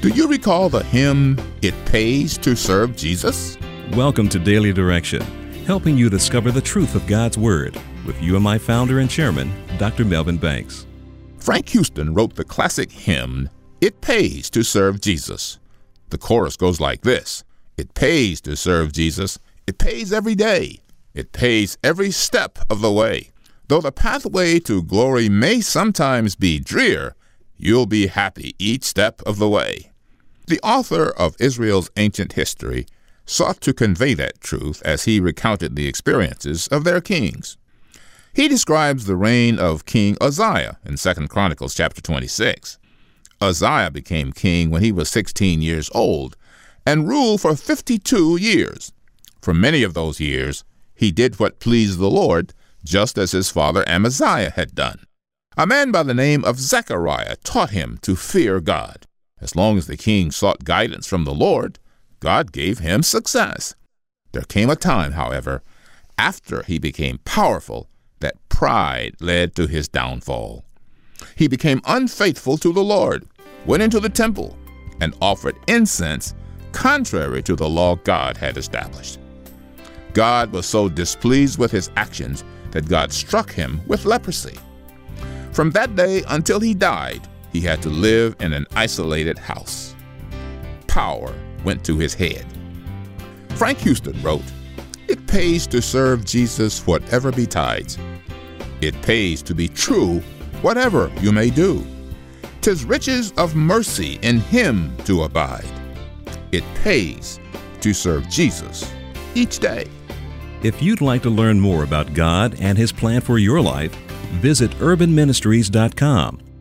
Do you recall the hymn, "It Pays to Serve Jesus"? Welcome to Daily Direction, helping you discover the truth of God's Word with UMI founder and chairman, Dr. Melvin Banks. Frank Houston wrote the classic hymn, "It Pays to Serve Jesus." The chorus goes like this: It pays to serve Jesus. It pays every day. It pays every step of the way. Though the pathway to glory may sometimes be drear, you'll be happy each step of the way. The author of Israel's ancient history sought to convey that truth as he recounted the experiences of their kings. He describes the reign of King Uzziah in 2 Chronicles chapter 26. Uzziah became king when he was 16 years old and ruled for 52 years. For many of those years, he did what pleased the Lord, just as his father Amaziah had done. A man by the name of Zechariah taught him to fear God. As long as the king sought guidance from the Lord, God gave him success. There came a time, however, after he became powerful, that pride led to his downfall. He became unfaithful to the Lord, went into the temple, and offered incense contrary to the law God had established. God was so displeased with his actions that God struck him with leprosy. From that day until he died, he had to live in an isolated house. Power went to his head. Frank Houston wrote, "It pays to serve Jesus whatever betides. It pays to be true whatever you may do. 'Tis riches of mercy in him to abide. It pays to serve Jesus each day." If you'd like to learn more about God and His plan for your life, visit urbanministries.com